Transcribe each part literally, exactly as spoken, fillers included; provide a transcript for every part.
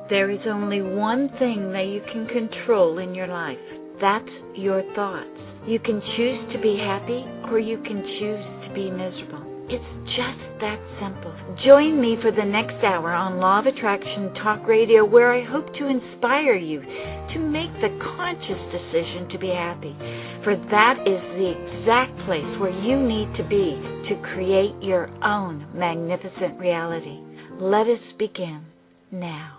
There is only one thing that you can control in your life. That's your thoughts. You can choose to be happy or you can choose to be miserable. It's just that simple. Join me for the next hour on Law of Attraction Talk Radio, where I hope to inspire you to make the conscious decision to be happy. For that is the exact place where you need to be to create your own magnificent reality. Let us begin now.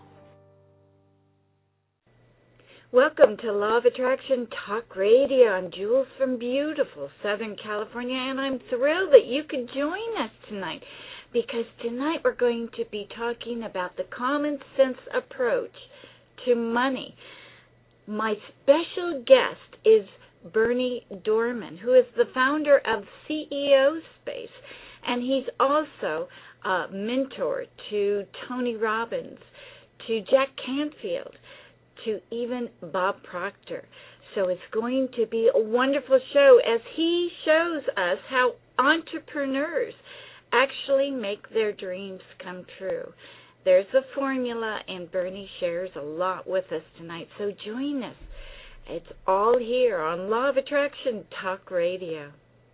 Welcome to Law of Attraction Talk Radio. I'm Jules from beautiful Southern California, and I'm thrilled that you could join us tonight, because tonight we're going to be talking about the common sense approach to money. My special guest is Bernie Dohrmann, who is the founder of C E O Space, and he's also a mentor to Tony Robbins, to Jack Canfield, to even Bob Proctor. So it's going to be a wonderful show as he shows us how entrepreneurs actually make their dreams come true. There's a formula, and Bernie shares a lot with us tonight. So join us. It's all here on Law of Attraction Talk Radio.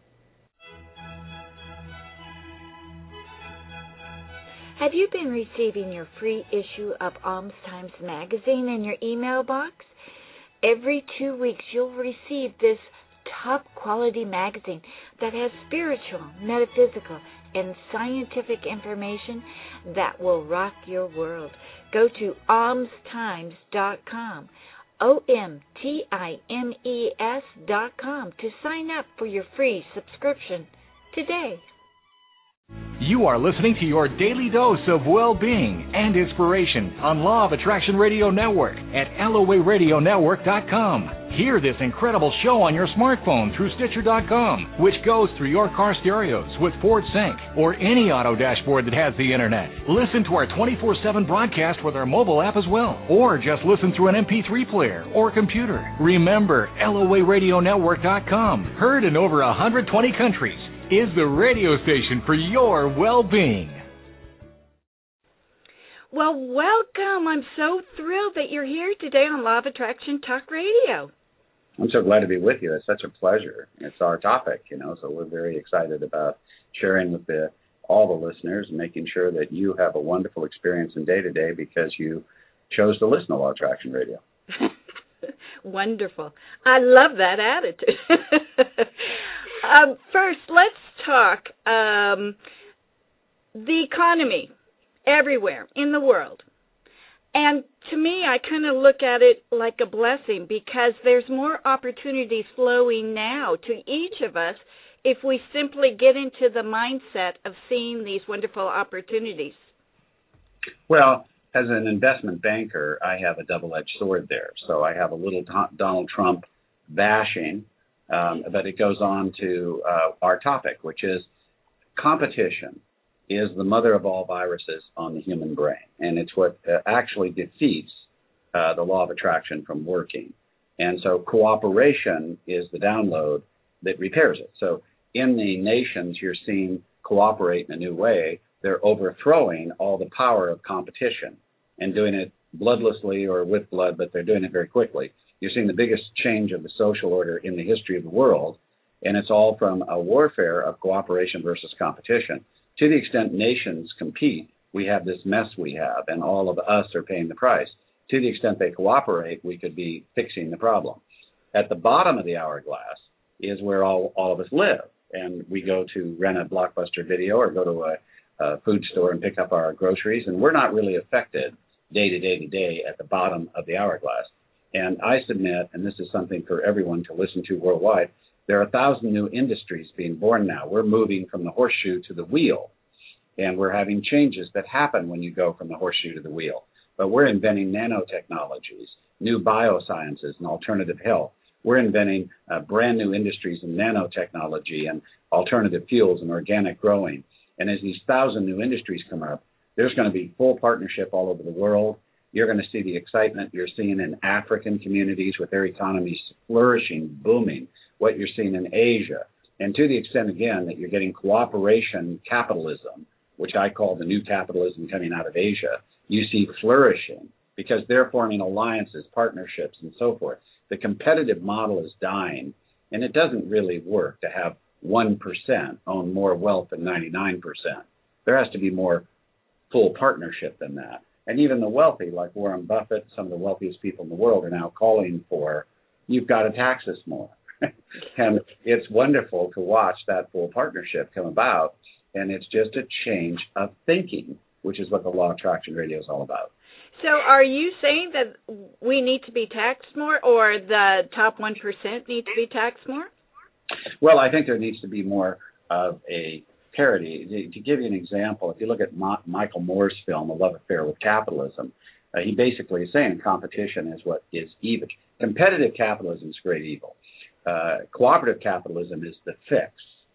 Have you been receiving your free issue of Alms Times magazine in your email box? Every two weeks you'll receive this top quality magazine that has spiritual, metaphysical, and scientific information that will rock your world. Go to alms times dot com, O M T I M E S dot com, to sign up for your free subscription today. You are listening to your daily dose of well-being and inspiration on Law of Attraction Radio Network at L O A radio network dot com. Hear this incredible show on your smartphone through Stitcher dot com, which goes through your car stereos with Ford Sync or any auto dashboard that has the internet. Listen to our twenty-four seven broadcast with our mobile app as well, or just listen through an M P three player or computer. Remember, L O A radio network dot com, heard in over one hundred twenty countries, is the radio station for your well-being. Well, welcome. I'm so thrilled that you're here today on Law of Attraction Talk Radio. I'm so glad to be with you. It's such a pleasure. It's our topic, you know, so we're very excited about sharing with the, all the listeners and making sure that you have a wonderful experience in day-to-day because you chose to listen to Law of Attraction Radio. Wonderful. I love that attitude. um, first, let's talk um, the economy everywhere in the world. And to me, I kind of look at it like a blessing, because there's more opportunities flowing now to each of us if we simply get into the mindset of seeing these wonderful opportunities. Well, as an investment banker, I have a double-edged sword there. So I have a little Donald Trump bashing, um, but it goes on to uh, our topic, which is competition is the mother of all viruses on the human brain, and it's what uh, actually defeats uh, the law of attraction from working. And so cooperation is the download that repairs it. So in the nations you're seeing cooperate in a new way, they're overthrowing all the power of competition and doing it bloodlessly or with blood, but they're doing it very quickly. You're seeing the biggest change of the social order in the history of the world, and it's all from a warfare of cooperation versus competition. To the extent nations compete, we have this mess we have, and all of us are paying the price. To the extent they cooperate, we could be fixing the problem. At the bottom of the hourglass is where all, all of us live, and we go to rent a Blockbuster video or go to a, a food store and pick up our groceries, and we're not really affected day to day to day at the bottom of the hourglass. And I submit, and this is something for everyone to listen to worldwide, there are a thousand new industries being born now. We're moving from the horseshoe to the wheel, and we're having changes that happen when you go from the horseshoe to the wheel. But we're inventing nanotechnologies, new biosciences, and alternative health. We're inventing uh, brand new industries in nanotechnology and alternative fuels and organic growing. And as these thousand new industries come up, there's going to be full partnership all over the world. You're going to see the excitement you're seeing in African communities with their economies flourishing, booming, what you're seeing in Asia. And to the extent, again, that you're getting cooperation capitalism, which I call the new capitalism coming out of Asia, you see flourishing because they're forming alliances, partnerships, and so forth. The competitive model is dying, and it doesn't really work to have one percent own more wealth than ninety-nine percent. There has to be more full partnership than that. And even the wealthy, like Warren Buffett, some of the wealthiest people in the world are now calling for, you've got to tax us more. And it's wonderful to watch that full partnership come about. And it's just a change of thinking, which is what the Law of Attraction Radio is all about. So are you saying that we need to be taxed more, or the top one percent need to be taxed more? Well, I think there needs to be more of a parity. To give you an example, if you look at Ma- Michael Moore's film, A Love Affair with Capitalism, uh, he basically is saying competition is what is evil. Competitive capitalism is great evil. Uh, cooperative capitalism is the fix.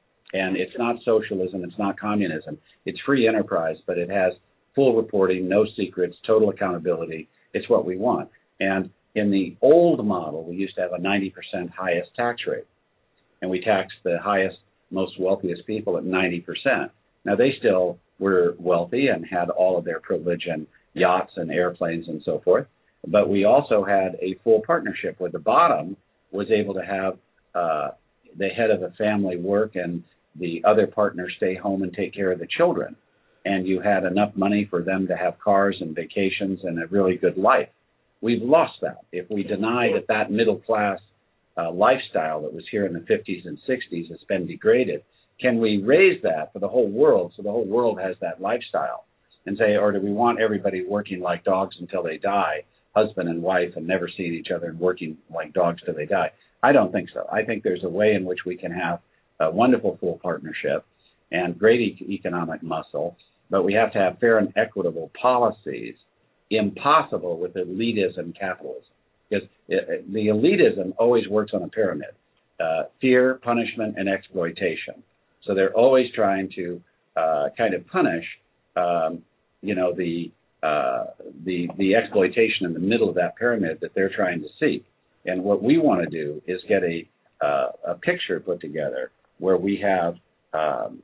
And it's not socialism, it's not communism. It's free enterprise, but it has full reporting, no secrets, total accountability. It's what we want. And in the old model, we used to have a ninety percent highest tax rate. And we taxed the highest, most wealthiest people at ninety percent. Now, they still were wealthy and had all of their privilege and yachts and airplanes and so forth. But we also had a full partnership where the bottom was able to have uh, the head of the family work and the other partner stay home and take care of the children. And you had enough money for them to have cars and vacations and a really good life. We've lost that. If we deny that that middle class uh, lifestyle that was here in the fifties and sixties has been degraded, can we raise that for the whole world so the whole world has that lifestyle? And say, or do we want everybody working like dogs until they die, husband and wife, and never seeing each other and working like dogs till they die? I don't think so. I think there's a way in which we can have a wonderful full partnership and great e- economic muscle, but we have to have fair and equitable policies. Impossible with elitism capitalism, because it, the elitism always works on a pyramid: uh, fear, punishment, and exploitation. So they're always trying to uh, kind of punish, um, you know, the uh, the the exploitation in the middle of that pyramid that they're trying to seek. And what we want to do is get a uh, a picture put together where we have, um,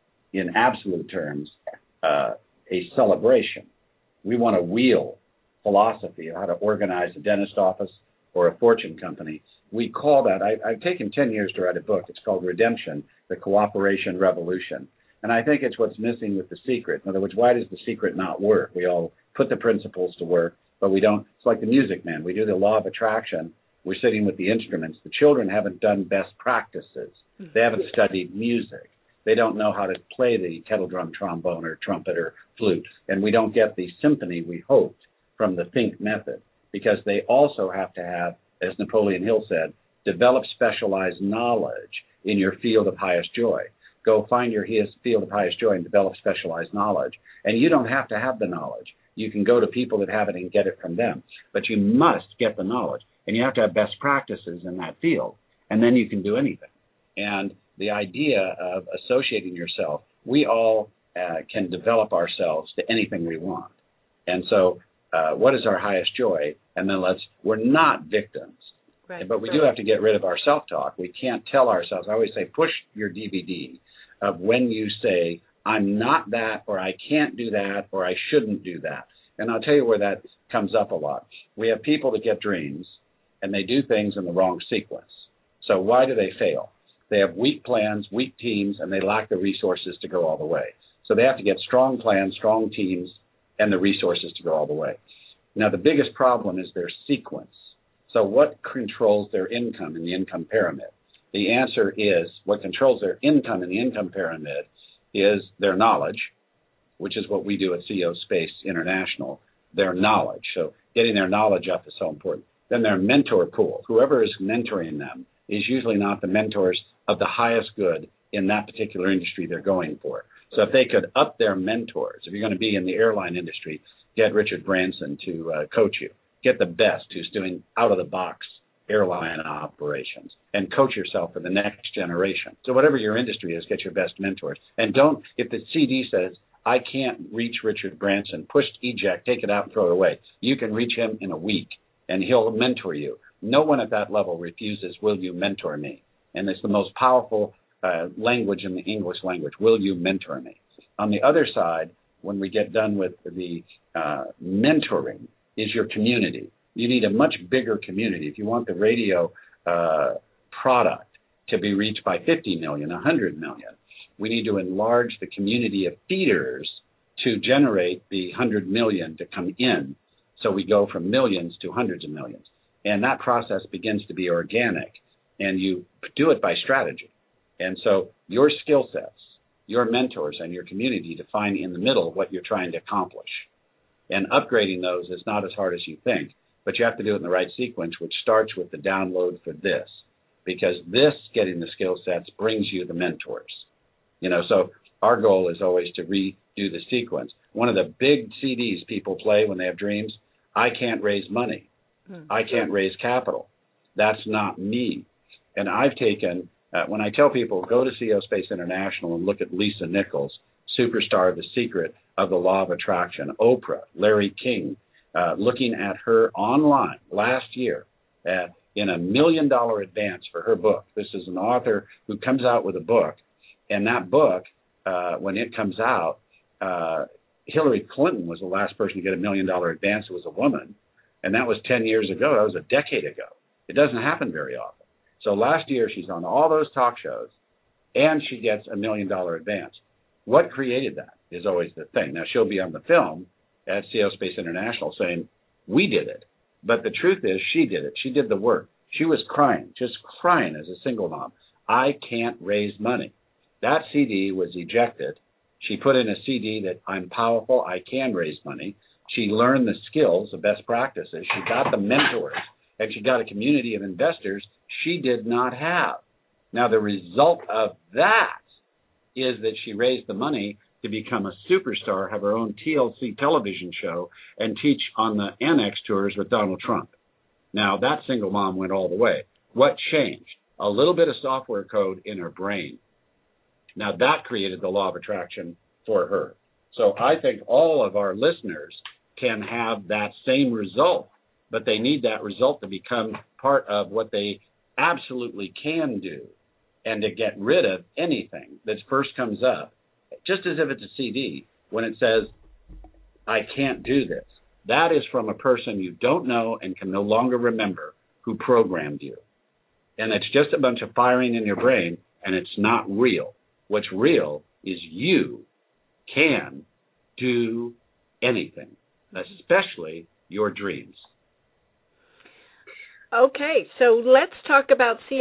in absolute terms, uh, a celebration. We want to wheel philosophy of how to organize a dentist office or a fortune company. We call that, I, I've taken ten years to write a book. It's called Redemption, the Cooperation Revolution. And I think it's what's missing with The Secret. In other words, why does The Secret not work? We all put the principles to work, but we don't. It's like the Music Man. We do the law of attraction. We're sitting with the instruments. The children haven't done best practices. They haven't studied music. They don't know how to play the kettle drum, trombone, or trumpet, or flute. And we don't get the symphony we hoped from the Think method, because they also have to have, as Napoleon Hill said, develop specialized knowledge in your field of highest joy. Go find your field of highest joy and develop specialized knowledge. And you don't have to have the knowledge. You can go to people that have it and get it from them. But you must get the knowledge. And you have to have best practices in that field. And then you can do anything. And the idea of associating yourself, we all uh, can develop ourselves to anything we want. And so uh, what is our highest joy? And then let's, we're not victims. Right, but we right. do have to get rid of our self-talk. We can't tell ourselves. I always say, push your D V D of when you say, I'm not that, or I can't do that, or I shouldn't do that. And I'll tell you where that comes up a lot. We have people that get dreams, and they do things in the wrong sequence. So why do they fail? They have weak plans, weak teams, and they lack the resources to go all the way. So they have to get strong plans, strong teams, and the resources to go all the way. Now, the biggest problem is their sequence. So what controls their income in the income pyramid? The answer is, what controls their income in the income pyramid is their knowledge, which is what we do at C E O Space International, their knowledge. So getting their knowledge up is so important. Then their mentor pool. Whoever is mentoring them is usually not the mentors of the highest good in that particular industry they're going for. So if they could up their mentors, if you're going to be in the airline industry, get Richard Branson to uh, coach you. Get the best who's doing out-of-the-box airline operations and coach yourself for the next generation. So whatever your industry is, get your best mentors. And don't, if the C D says, I can't reach Richard Branson, push eject, take it out and throw it away. You can reach him in a week, and he'll mentor you. No one at that level refuses, will you mentor me? And it's the most powerful uh, language in the English language, will you mentor me? On the other side, when we get done with the uh, mentoring, is your community. You need a much bigger community. If you want the radio uh, product to be reached by fifty million, one hundred million, we need to enlarge the community of feeders to generate the one hundred million to come in. So we go from millions to hundreds of millions. And that process begins to be organic, and you do it by strategy. And so your skill sets, your mentors, and your community define in the middle what you're trying to accomplish. And upgrading those is not as hard as you think, but you have to do it in the right sequence, which starts with the download for this, because this, getting the skill sets, brings you the mentors. You know, so our goal is always to redo the sequence. One of the big C Ds people play when they have dreams, I can't raise money. I can't raise capital. That's not me. And I've taken, uh, when I tell people, go to C E O Space International and look at Lisa Nichols, superstar, The Secret of the Law of Attraction, Oprah, Larry King, uh, looking at her online last year uh, in a million dollar advance for her book. This is an author who comes out with a book, and that book, uh, when it comes out, uh, Hillary Clinton was the last person to get a million dollar advance. It was a woman. And that was ten years ago. That was a decade ago. It doesn't happen very often. So last year, she's on all those talk shows, and she gets a million-dollar advance. What created that is always the thing. Now, she'll be on the film at C E O Space International saying, we did it. But the truth is, she did it. She did the work. She was crying, just crying as a single mom. I can't raise money. That C D was ejected. She put in a C D that I'm powerful, I can raise money. She learned the skills, the best practices. She got the mentors, and she got a community of investors she did not have. Now, the result of that is that she raised the money to become a superstar, have her own T L C television show, and teach on the Annex tours with Donald Trump. Now, that single mom went all the way. What changed? A little bit of software code in her brain. Now, that created the law of attraction for her. So I think all of our listeners can have that same result, but they need that result to become part of what they absolutely can do, and to get rid of anything that first comes up, just as if it's a C D, when it says, I can't do this. That is from a person you don't know and can no longer remember who programmed you. And it's just a bunch of firing in your brain, and it's not real. What's real is you can do anything, especially your dreams. Okay, so let's talk about C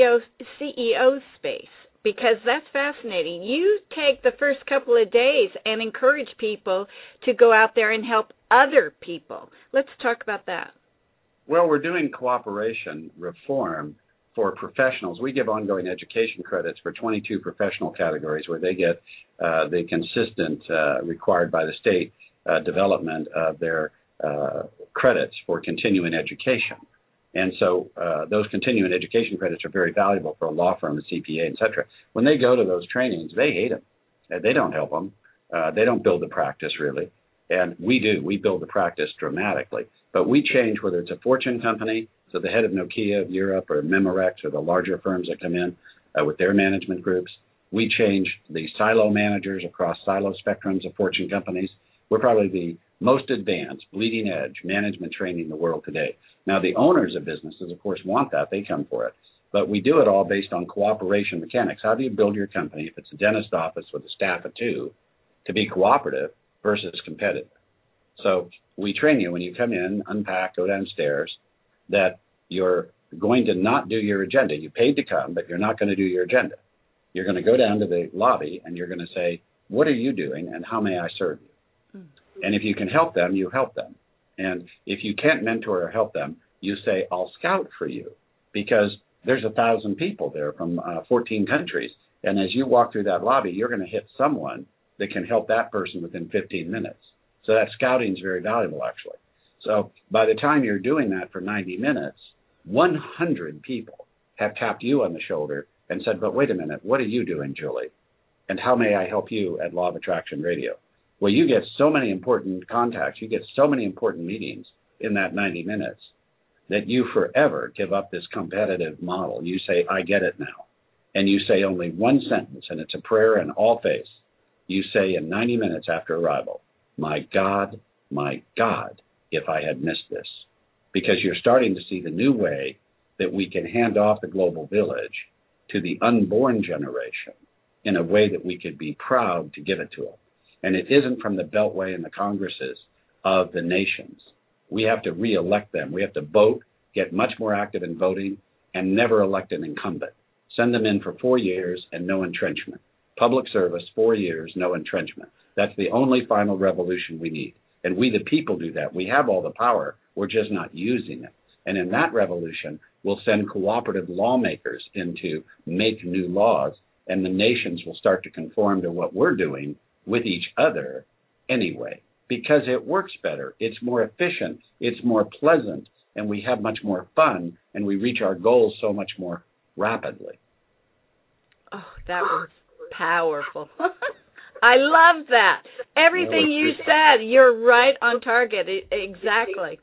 E O space, because that's fascinating. You take the first couple of days and encourage people to go out there and help other people. Let's talk about that. Well, we're doing cooperation reform for professionals. We give ongoing education credits for twenty-two professional categories where they get uh, the consistent uh, required by the state uh, development of their uh, credits for continuing education. And so uh, those continuing education credits are very valuable for a law firm, a C P A, et cetera. When they go to those trainings, they hate them. They don't help them. Uh, they don't build the practice, really. And we do. We build the practice dramatically. But we change, whether it's a Fortune company, so the head of Nokia of Europe or Memorex or the larger firms that come in uh, with their management groups. We change the silo managers across silo spectrums of Fortune companies. We're probably the most advanced, bleeding edge management training in the world today. Now, the owners of businesses, of course, want that. They come for it. But we do it all based on cooperation mechanics. How do you build your company, if it's a dentist office with a staff of two, to be cooperative versus competitive? So we train you when you come in, unpack, go downstairs, that you're going to not do your agenda. You paid to come, but you're not going to do your agenda. You're going to go down to the lobby, and you're going to say, what are you doing, and how may I serve you? Mm. And if you can help them, you help them. And if you can't mentor or help them, you say, I'll scout for you, because there's a thousand people there from uh, fourteen countries. And as you walk through that lobby, you're going to hit someone that can help that person within fifteen minutes. So that scouting is very valuable, actually. So by the time you're doing that for ninety minutes, one hundred people have tapped you on the shoulder and said, but wait a minute, what are you doing, Julie? And how may I help you at Law of Attraction Radio? Well, you get so many important contacts, you get so many important meetings in that ninety minutes that you forever give up this competitive model. You say, I get it now. And you say only one sentence, and it's a prayer in all face. You say in ninety minutes after arrival, my God, my God, if I had missed this, because you're starting to see the new way that we can hand off the global village to the unborn generation in a way that we could be proud to give it to them. And it isn't from the Beltway and the Congresses of the nations. We have to re-elect them. We have to vote, get much more active in voting, and never elect an incumbent. Send them in for four years and no entrenchment. Public service, four years, no entrenchment. That's the only final revolution we need. And we, the people, do that. We have all the power. We're just not using it. And in that revolution, we'll send cooperative lawmakers in to make new laws, and the nations will start to conform to what we're doing with each other anyway, because it works better. It's more efficient. It's more pleasant, and we have much more fun, and we reach our goals so much more rapidly. Oh, that was powerful. I love that. Everything you said, you're right on target. Exactly.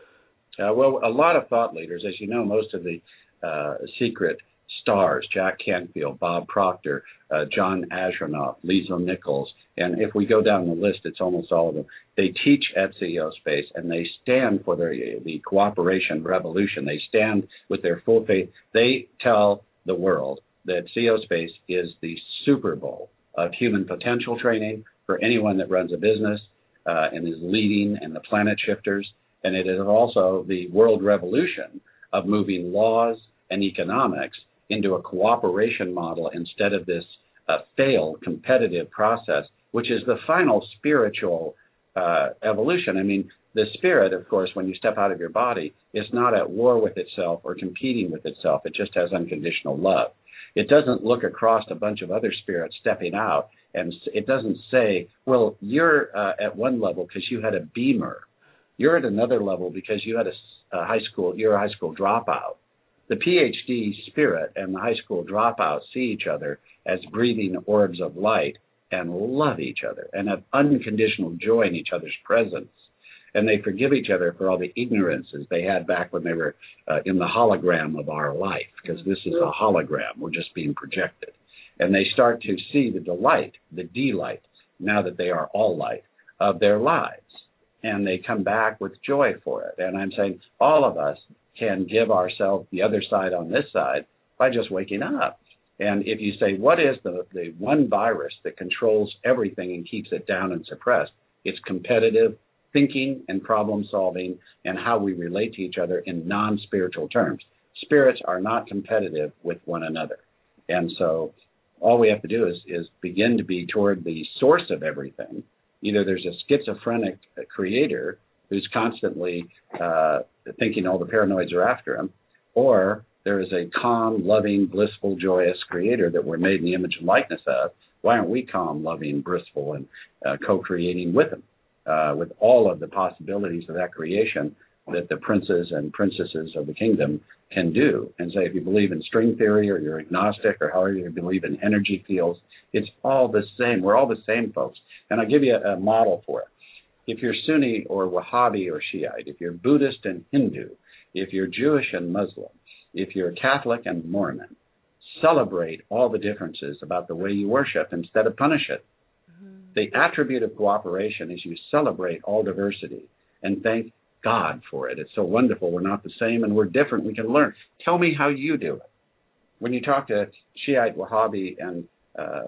Uh, well, a lot of thought leaders, as you know, most of the uh, secret stars, Jack Canfield, Bob Proctor, uh, John Asheronoff, Liesl Nichols, and if we go down the list, it's almost all of them. They teach at C E O Space, and they stand for their, the cooperation revolution. They stand with their full faith. They tell the world that C E O Space is the Super Bowl of human potential training for anyone that runs a business uh, and is leading and the planet shifters. And it is also the world revolution of moving laws and economics into a cooperation model instead of this uh, failed competitive process, which is the final spiritual uh, evolution. I mean, the spirit, of course, when you step out of your body, is not at war with itself or competing with itself. It just has unconditional love. It doesn't look across a bunch of other spirits stepping out, and it doesn't say, well, you're uh, at one level because you had a Beamer. You're at another level because you had a, a high school, you're a high school dropout. The P H D spirit and the high school dropout see each other as breathing orbs of light and love each other and have unconditional joy in each other's presence. And they forgive each other for all the ignorances they had back when they were uh, in the hologram of our life, because this is a hologram. We're just being projected. And they start to see the delight, the delight, now that they are all light, of their lives. And they come back with joy for it. And I'm saying all of us can give ourselves the other side on this side by just waking up. And if you say, what is the, the one virus that controls everything and keeps it down and suppressed? It's competitive thinking and problem solving and how we relate to each other in non-spiritual terms. Spirits are not competitive with one another. And so all we have to do is, is begin to be toward the source of everything. Either there's a schizophrenic creator who's constantly uh, thinking all the paranoids are after him, or there is a calm, loving, blissful, joyous creator that we're made in the image and likeness of. Why aren't we calm, loving, blissful, and uh, co-creating with him, uh, with all of the possibilities of that creation that the princes and princesses of the kingdom can do? And say, if you believe in string theory or you're agnostic or however you believe in energy fields, it's all the same. We're all the same, folks. And I'll give you a, a model for it. If you're Sunni or Wahhabi or Shiite, if you're Buddhist and Hindu, if you're Jewish and Muslim, if you're Catholic and Mormon, celebrate all the differences about the way you worship instead of punish it. Mm-hmm. The attribute of cooperation is you celebrate all diversity and thank God for it. It's so wonderful. We're not the same and we're different. We can learn. Tell me how you do it. When you talk to Shiite, Wahhabi, and uh,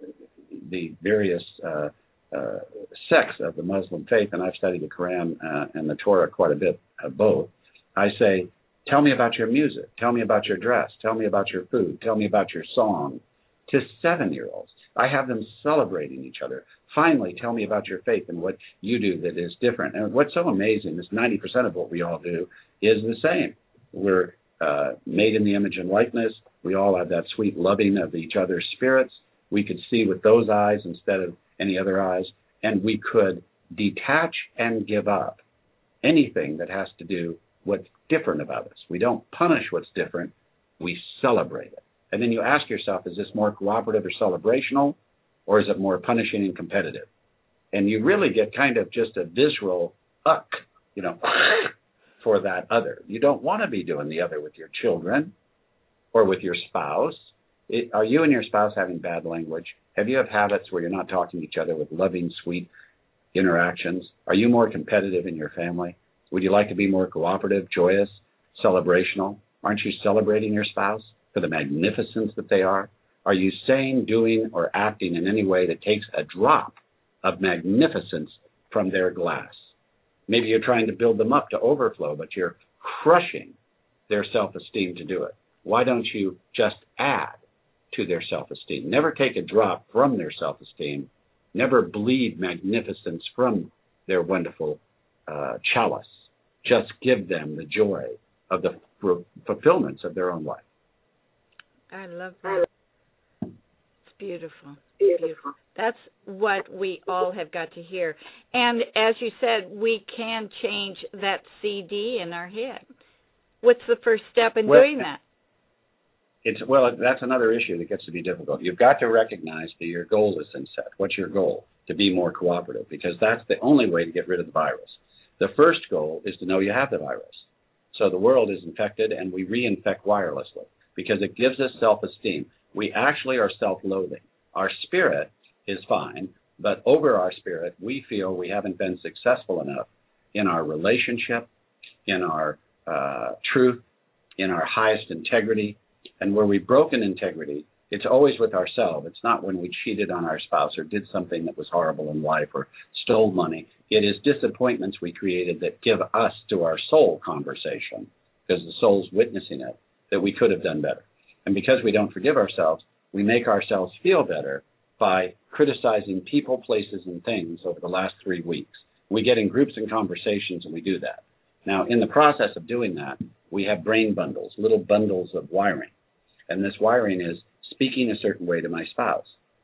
the various uh, uh, sects of the Muslim faith, and I've studied the Quran uh, and the Torah quite a bit, uh, both, I say, tell me about your music. Tell me about your dress. Tell me about your food. Tell me about your song. To seven-year-olds, I have them celebrating each other. Finally, tell me about your faith and what you do that is different. And what's so amazing is ninety percent of what we all do is the same. We're uh, made in the image and likeness. We all have that sweet loving of each other's spirits. We could see with those eyes instead of any other eyes. And we could detach and give up anything that has to do what's different about us. We don't punish what's different. We celebrate it. And then you ask yourself, is this more cooperative or celebrational, or is it more punishing and competitive? And you really get kind of just a visceral uck, you know, for that other. You don't want to be doing the other with your children or with your spouse. It, are you and your spouse having bad language? Have you have habits where you're not talking to each other with loving, sweet interactions? Are you more competitive in your family? Would you like to be more cooperative, joyous, celebrational? Aren't you celebrating your spouse for the magnificence that they are? Are you saying, doing, or acting in any way that takes a drop of magnificence from their glass? Maybe you're trying to build them up to overflow, but you're crushing their self-esteem to do it. Why don't you just add to their self-esteem? Never take a drop from their self-esteem. Never bleed magnificence from their wonderful uh, chalice. Just give them the joy of the f- fulfillments of their own life. I love that. It's beautiful. Beautiful. That's what we all have got to hear. And as you said, we can change that C D in our head. What's the first step in well, doing that? It's well, that's another issue that gets to be difficult. You've got to recognize that your goal is in set. What's your goal? To be more cooperative, because that's the only way to get rid of the virus. The first goal is to know you have the virus. So the world is infected, and we reinfect wirelessly because it gives us self-esteem. We actually are self-loathing. Our spirit is fine, but over our spirit, we feel we haven't been successful enough in our relationship, in our uh, truth, in our highest integrity. And where we've broken integrity, it's always with ourselves. It's not when we cheated on our spouse or did something that was horrible in life or stole money. It is disappointments we created that give us to our soul conversation, because the soul's witnessing it, that we could have done better. And because we don't forgive ourselves, we make ourselves feel better by criticizing people, places, and things over the last three weeks. We get in groups and conversations, and we do that. Now, in the process of doing that, we have brain bundles, little bundles of wiring. And this wiring is speaking a certain way to my spouse.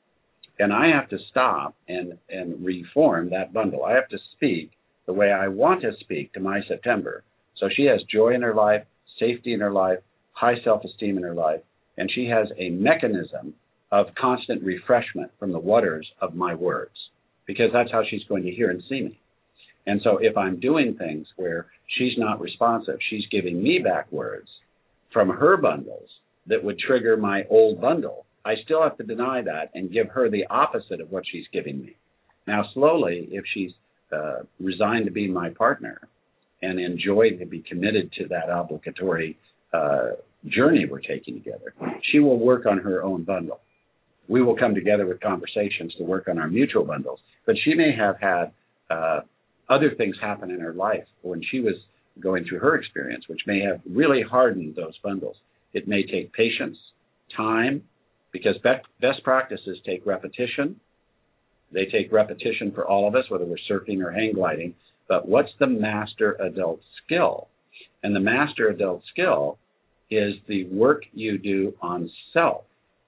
And I have to stop and, and reform that bundle. I have to speak the way I want to speak to my September. So she has joy in her life, safety in her life, high self-esteem in her life, and she has a mechanism of constant refreshment from the waters of my words, because that's how she's going to hear and see me. And so if I'm doing things where she's not responsive, she's giving me back words from her bundles that would trigger my old bundle, I still have to deny that and give her the opposite of what she's giving me. Now, slowly, if she's uh, resigned to be my partner and enjoyed to be committed to that obligatory uh, journey we're taking together, she will work on her own bundle. We will come together with conversations to work on our mutual bundles. But she may have had uh, other things happen in her life when she was going through her experience, which may have really hardened those bundles. It may take patience, time, because best practices take repetition. They take repetition for all of us, whether we're surfing or hang gliding. But what's the master adult skill? And the master adult skill is the work you do on self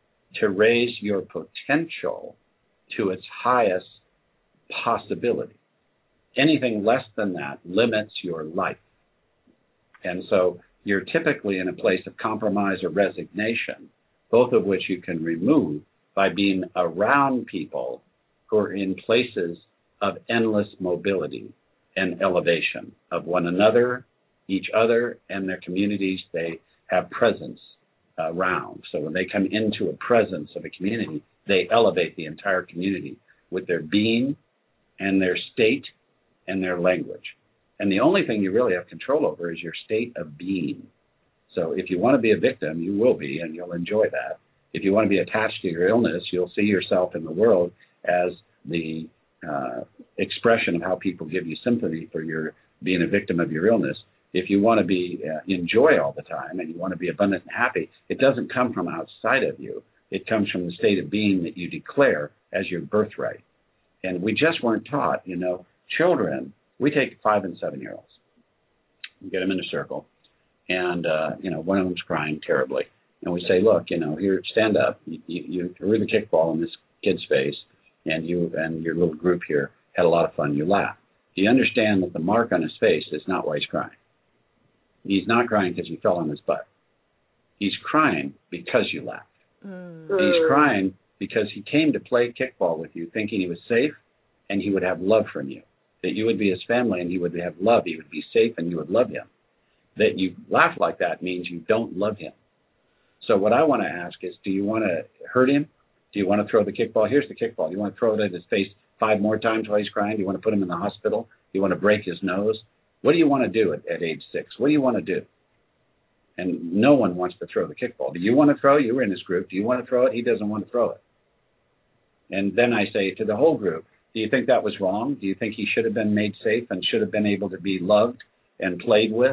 to raise your potential to its highest possibility. Anything less than that limits your life. And so you're typically in a place of compromise or resignation, both of which you can remove by being around people who are in places of endless mobility and elevation of one another, each other, and their communities they have presence around. So when they come into a presence of a community, they elevate the entire community with their being and their state and their language. And the only thing you really have control over is your state of being. So if you want to be a victim, you will be, and you'll enjoy that. If you want to be attached to your illness, you'll see yourself in the world as the uh, expression of how people give you sympathy for your being a victim of your illness. If you want to be uh, in joy all the time and you want to be abundant and happy, it doesn't come from outside of you. It comes from the state of being that you declare as your birthright. And we just weren't taught, you know, children, we take five and seven-year-olds. We get them in a circle, and, uh, you know, one of them's crying terribly. And we say, look, you know, here, stand up. You, you, you threw the kickball in this kid's face, and you and your little group here had a lot of fun. You laughed. Do you understand that the mark on his face is not why he's crying? He's not crying because he fell on his butt. He's crying because you laughed. Mm. He's crying because he came to play kickball with you thinking he was safe and he would have love from you, that you would be his family and he would have love. He would be safe and you would love him. That you laugh like that means you don't love him. So what I want to ask is, do you want to hurt him? Do you want to throw the kickball? Here's the kickball. Do you want to throw it at his face five more times while he's crying? Do you want to put him in the hospital? Do you want to break his nose? What do you want to do at, at age six? What do you want to do? And no one wants to throw the kickball. Do you want to throw? You were in this group. Do you want to throw it? He doesn't want to throw it. And then I say to the whole group, do you think that was wrong? Do you think he should have been made safe and should have been able to be loved and played with?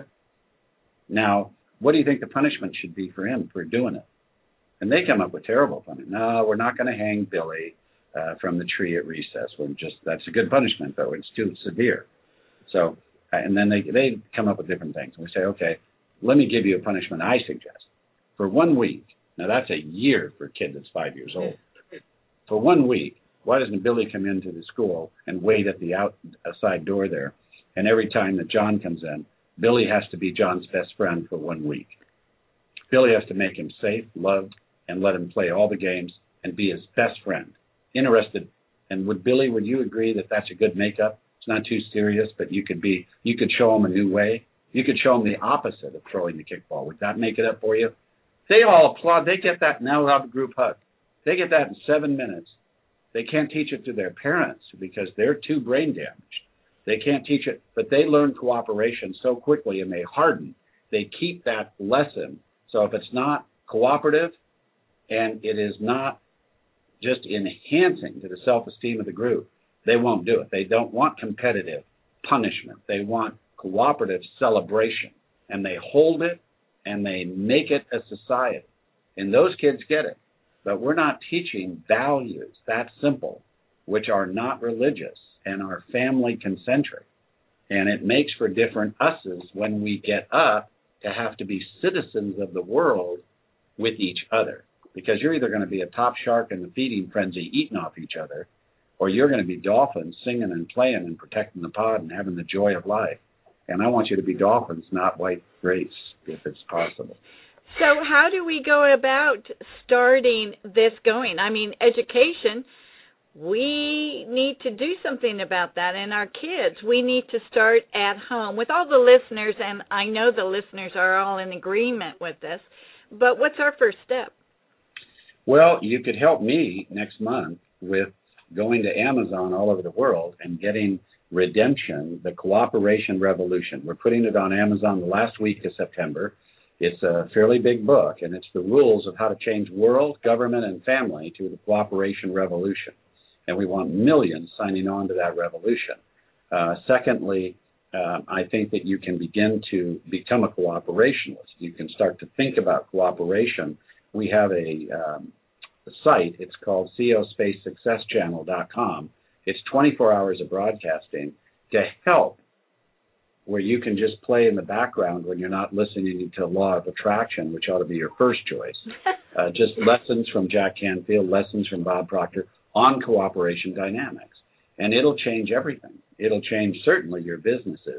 Now, what do you think the punishment should be for him for doing it? And they come up with terrible punishment. No, we're not going to hang Billy uh, from the tree at recess. We're just that's a good punishment, though. It's too severe. So, and then they they come up with different things. And we say, okay, let me give you a punishment I suggest. For one week, now that's a year for a kid that's five years old. For one week, why doesn't Billy come into the school and wait at the outside door there? And every time that John comes in, Billy has to be John's best friend for one week. Billy has to make him safe, loved, and let him play all the games and be his best friend. Interested. And would Billy, would you agree that that's a good makeup? It's not too serious, but you could be, you could show him a new way. You could show him the opposite of throwing the kickball. Would that make it up for you? They all applaud. They get that. Now we'll have a group hug. They get that in seven minutes. They can't teach it to their parents because they're too brain damaged. They can't teach it, but they learn cooperation so quickly and they harden. They keep that lesson. So if it's not cooperative and it is not just enhancing to the self-esteem of the group, they won't do it. They don't want competitive punishment. They want cooperative celebration. And they hold it and they make it a society. And those kids get it. But we're not teaching values that simple, which are not religious and are family concentric. And it makes for different us's when we get up to have to be citizens of the world with each other. Because you're either going to be a top shark in the feeding frenzy eating off each other, or you're going to be dolphins singing and playing and protecting the pod and having the joy of life. And I want you to be dolphins, not white race, if it's possible. So how do we go about starting this going? I mean, education, we need to do something about that. And our kids, we need to start at home with all the listeners, and I know the listeners are all in agreement with this, but what's our first step? Well, you could help me next month with going to Amazon all over the world and getting Redemption, the Cooperation Revolution. We're putting it on Amazon the last week of September. It's a fairly big book, and it's the rules of how to change world, government, and family to the cooperation revolution. And we want millions signing on to that revolution. Uh, secondly, uh, I think that you can begin to become a cooperationalist. You can start to think about cooperation. We have a, um, a site. It's called C O Space Success Channel dot com. It's twenty-four hours of broadcasting to help, where you can just play in the background when you're not listening to Law of Attraction, which ought to be your first choice. Uh, just lessons from Jack Canfield, lessons from Bob Proctor on cooperation dynamics. And it'll change everything. It'll change certainly your businesses.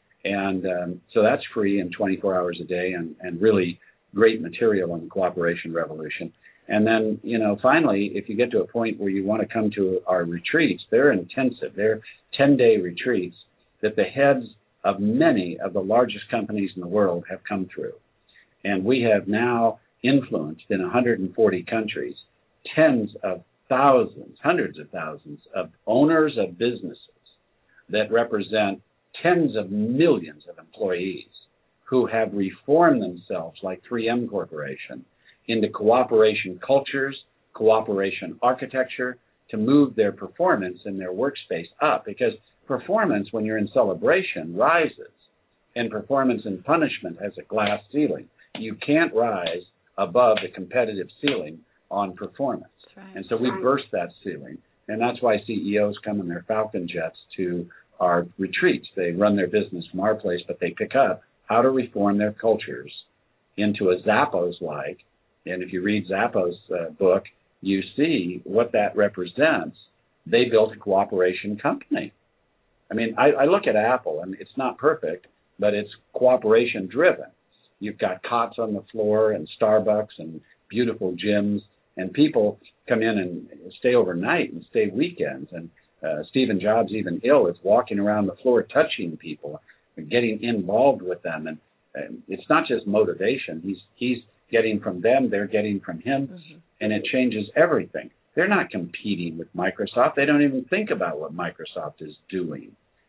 And um, so that's free in twenty-four hours a day and, and really great material on the cooperation revolution. And then, you know, finally, if you get to a point where you want to come to our retreats, they're intensive. They're ten-day retreats that the heads of many of the largest companies in the world have come through. And we have now influenced in one hundred forty countries tens of thousands, hundreds of thousands of owners of businesses that represent tens of millions of employees who have reformed themselves, like three M Corporation, into cooperation cultures, cooperation architecture, to move their performance in their workspace up. Because performance, when you're in celebration, rises, and performance in punishment has a glass ceiling. You can't rise above the competitive ceiling on performance. Right. And so we burst that ceiling, and that's why C E Os come in their Falcon jets to our retreats. They run their business from our place, but they pick up how to reform their cultures into a Zappos-like. And if you read Zappos' uh, book, you see what that represents. They built a cooperation company. I mean, I, I look at Apple, and it's not perfect, but it's cooperation-driven. You've got cots on the floor and Starbucks and beautiful gyms, and people come in and stay overnight and stay weekends. And uh, Stephen Jobs, even ill, is walking around the floor touching people and getting involved with them. And, and it's not just motivation. He's he's getting from them, they're getting from him, mm-hmm. and it changes everything. They're not competing with Microsoft. They don't even think about what Microsoft is doing.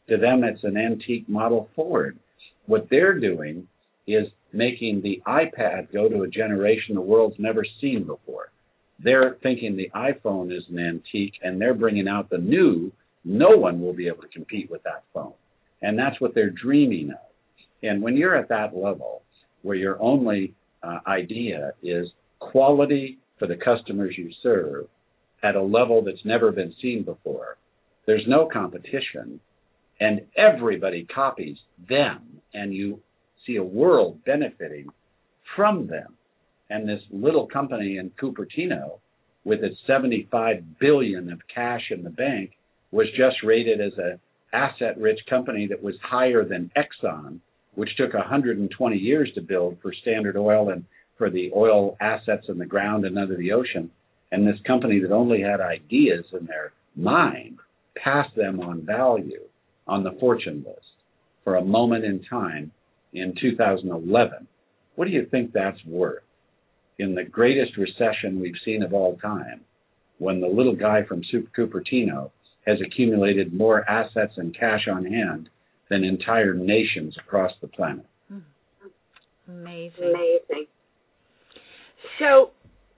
To them, it's an antique model Ford. What they're doing is making the iPad go to a generation the world's never seen before. They're thinking the iPhone is an antique, and they're bringing out the new. No one will be able to compete with that phone. And that's what they're dreaming of. And when you're at that level, where your only uh, idea is quality for the customers you serve at a level that's never been seen before, there's no competition, and everybody copies them, and you see a world benefiting from them. And this little company in Cupertino, with its seventy-five billion dollars of cash in the bank, was just rated as an asset-rich company that was higher than Exxon, which took one hundred twenty years to build for Standard Oil and for the oil assets in the ground and under the ocean. And this company that only had ideas in their mind passed them on value on the Fortune list for a moment in time in two thousand eleven. What do you think that's worth in the greatest recession we've seen of all time, when the little guy from Cupertino has accumulated more assets and cash on hand than entire nations across the planet? Amazing. Amazing. So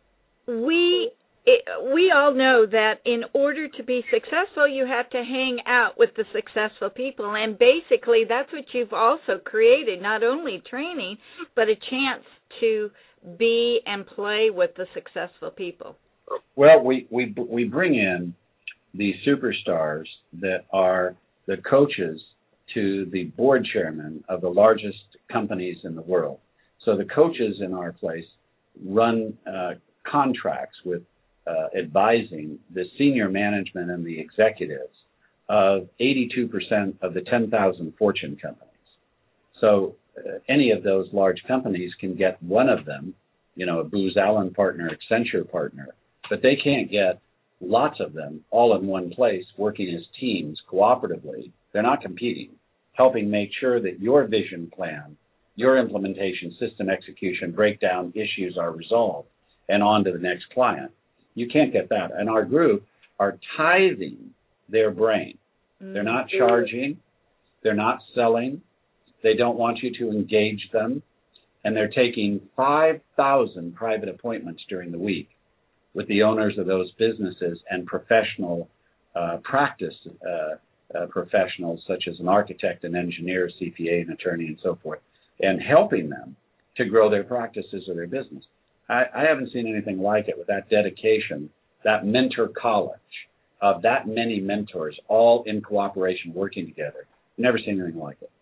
we it, we all know that in order to be successful, you have to hang out with the successful people. And basically, that's what you've also created, not only training, but a chance to be and play with the successful people. Well, we, we, we bring in the superstars that are the coaches to the board chairman of the largest companies in the world. So the coaches in our place run uh, contracts with uh, advising the senior management and the executives of eighty-two percent of the ten thousand Fortune companies. So uh, any of those large companies can get one of them, you know, a Booz Allen partner, Accenture partner, but they can't get lots of them all in one place working as teams cooperatively. They're not competing, helping make sure that your vision plan, your implementation, system execution, breakdown issues are resolved and on to the next client. You can't get that. And our group are tithing their brain. Mm-hmm. They're not charging. They're not selling. They don't want you to engage them. And they're taking five thousand private appointments during the week with the owners of those businesses and professional uh, practice uh, uh, professionals such as an architect, an engineer, C P A, an attorney, and so forth, and helping them to grow their practices or their business. I, I haven't seen anything like it with that dedication, that mentor college of that many mentors all in cooperation working together. Never seen anything like it.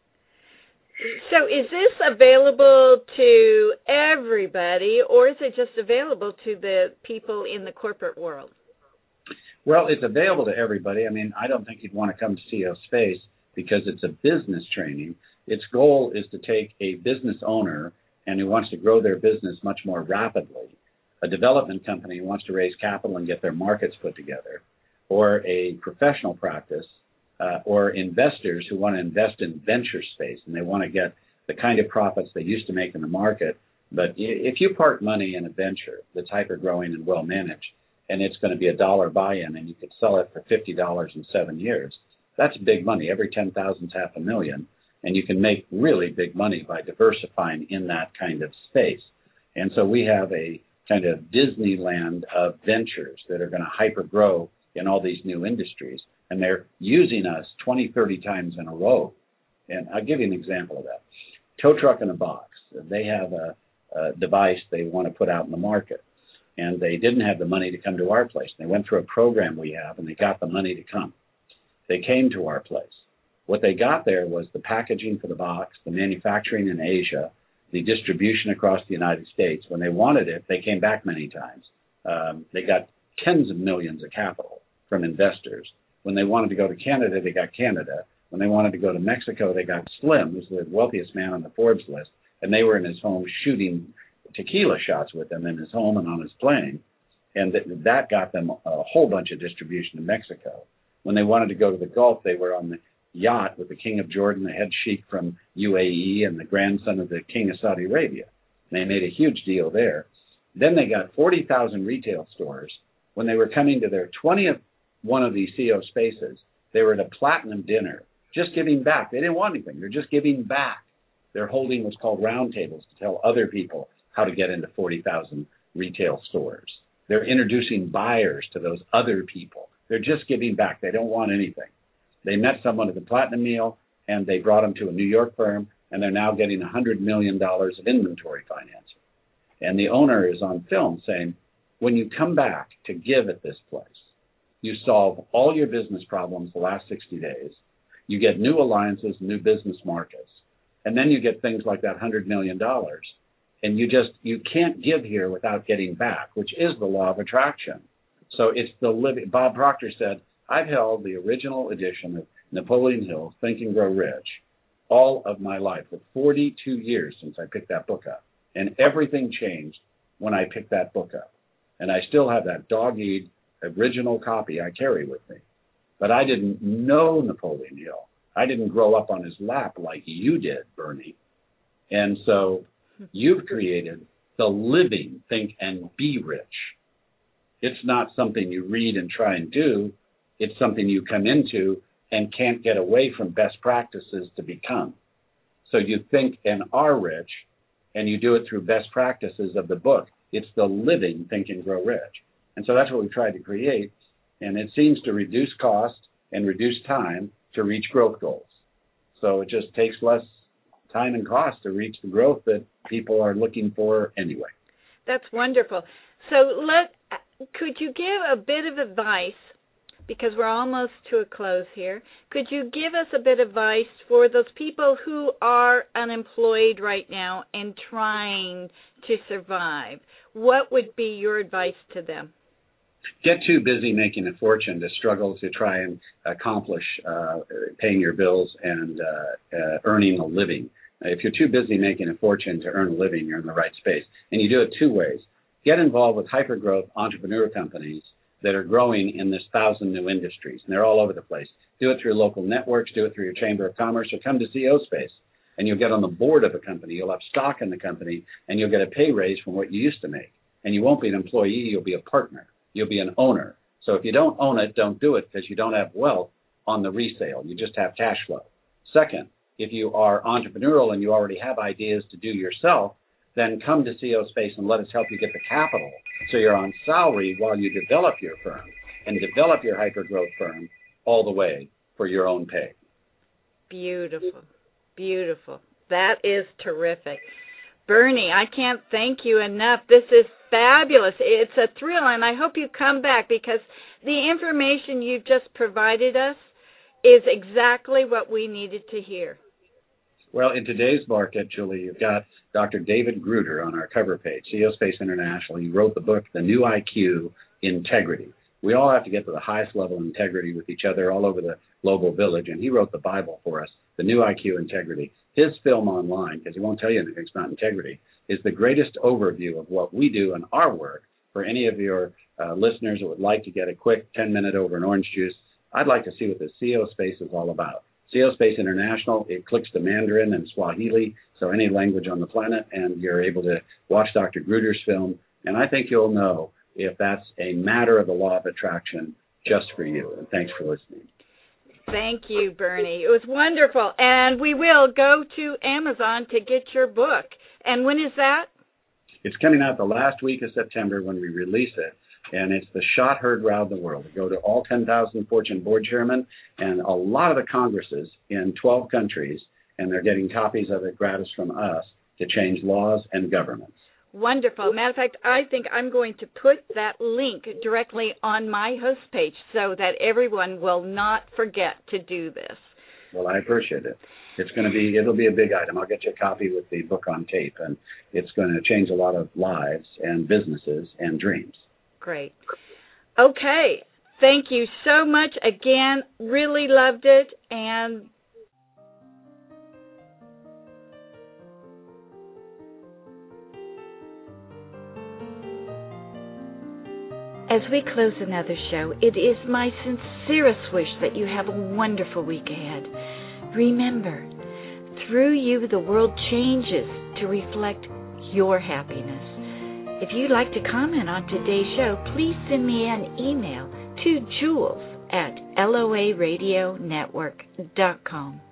So is this available to everybody, or is it just available to the people in the corporate world? Well, it's available to everybody. I mean, I don't think you'd want to come to C E O Space because it's a business training. Its goal is to take a business owner and who wants to grow their business much more rapidly, a development company who wants to raise capital and get their markets put together, or a professional practice, uh, or investors who want to invest in venture space and they want to get the kind of profits they used to make in the market. But if you park money in a venture that's hyper-growing and well-managed, and it's going to be a dollar buy-in and you could sell it for fifty dollars in seven years, that's big money. Every ten thousand is half a million. And you can make really big money by diversifying in that kind of space. And so we have a kind of Disneyland of ventures that are going to hyper-grow in all these new industries. And they're using us twenty, thirty times in a row. And I'll give you an example of that. Tow Truck in a Box. They have a, a device they want to put out in the market. And they didn't have the money to come to our place. They went through a program we have, and they got the money to come. They came to our place. What they got there was the packaging for the box, the manufacturing in Asia, the distribution across the United States. When they wanted it, they came back many times. Um, they got tens of millions of capital from investors. When they wanted to go to Canada, they got Canada. When they wanted to go to Mexico, they got Slim, who's the wealthiest man on the Forbes list, and they were in his home shooting tequila shots with him in his home and on his plane. And th- that got them a whole bunch of distribution in Mexico. When they wanted to go to the Gulf, they were on the yacht with the King of Jordan, the head sheikh from U A E, and the grandson of the King of Saudi Arabia. And they made a huge deal there. Then they got forty thousand retail stores. When they were coming to their twentieth one of these C E O Spaces, they were at a platinum dinner just giving back. They didn't want anything. They're just giving back. They're holding what's called roundtables to tell other people how to get into forty thousand retail stores. They're introducing buyers to those other people. They're just giving back. They don't want anything. They met someone at the Platinum Meal, and they brought them to a New York firm, and they're now getting one hundred million dollars of inventory financing. And the owner is on film saying, when you come back to give at this place, you solve all your business problems the last sixty days, you get new alliances, new business markets, and then you get things like that one hundred million dollars. And you just, you can't give here without getting back, which is the law of attraction. So it's the living, Bob Proctor said, I've held the original edition of Napoleon Hill's Think and Grow Rich all of my life, for forty-two years since I picked that book up. And everything changed when I picked that book up. And I still have that dog-eared original copy I carry with me. But I didn't know Napoleon Hill. I didn't grow up on his lap like you did, Bernie. And so you've created the living Think and Be Rich. It's not something you read and try and do. It's something you come into and can't get away from best practices to become. So you think and are rich, and you do it through best practices of the book. It's the living Think and Grow Rich. And so that's what we've tried to create, and it seems to reduce cost and reduce time to reach growth goals. So it just takes less time and cost to reach the growth that people are looking for anyway. That's wonderful. So let could you give a bit of advice, because we're almost to a close here, could you give us a bit of advice for those people who are unemployed right now and trying to survive? What would be your advice to them? Get too busy making a fortune to struggle to try and accomplish uh, paying your bills and uh, uh, earning a living. If you're too busy making a fortune to earn a living, you're in the right space. And you do it two ways. Get involved with hyper-growth entrepreneur companies that are growing in this thousand new industries, and they're all over the place. Do it through local networks, do it through your Chamber of Commerce, or come to C E O Space, and you'll get on the board of a company. You'll have stock in the company, and you'll get a pay raise from what you used to make. And you won't be an employee, you'll be a partner. You'll be an owner. So if you don't own it, don't do it, because you don't have wealth on the resale. You just have cash flow. Second, if you are entrepreneurial and you already have ideas to do yourself, then come to C E O Space and let us help you get the capital so you're on salary while you develop your firm and develop your hyper-growth firm all the way for your own pay. Beautiful. Beautiful. That is terrific. Bernie, I can't thank you enough. This is fabulous. It's a thrill, and I hope you come back, because the information you've just provided us is exactly what we needed to hear. Well, in today's market, Julie, you've got Doctor David Gruder on our cover page, C E O Space International. He wrote the book, The New I Q, Integrity. We all have to get to the highest level of integrity with each other all over the global village, and he wrote the Bible for us, The New I Q, Integrity. His film online, because he won't tell you anything about integrity, is the greatest overview of what we do in our work. For any of your uh, listeners that would like to get a quick ten-minute over an orange juice, I'd like to see what the C E O Space is all about. C E O Space International, it clicks to Mandarin and Swahili, so any language on the planet, and you're able to watch Doctor Gruder's film, and I think you'll know if that's a matter of the law of attraction just for you. And thanks for listening. Thank you, Bernie. It was wonderful. And we will go to Amazon to get your book. And when is that? It's coming out the last week of September when we release it. And it's The Shot Heard Round the World. We go to all ten thousand Fortune board chairmen and a lot of the congresses in twelve countries, and they're getting copies of it gratis from us to change laws and governments. Wonderful. Matter of fact, I think I'm going to put that link directly on my host page so that everyone will not forget to do this. Well, I appreciate it. It's going to be, it'll be a big item. I'll get you a copy with the book on tape, and it's going to change a lot of lives and businesses and dreams. Great. Okay. Thank you so much again. Really loved it. And as we close another show, it is my sincerest wish that you have a wonderful week ahead. Remember, through you, the world changes to reflect your happiness. If you'd like to comment on today's show, please send me an email to Jules at L O A radio network dot com.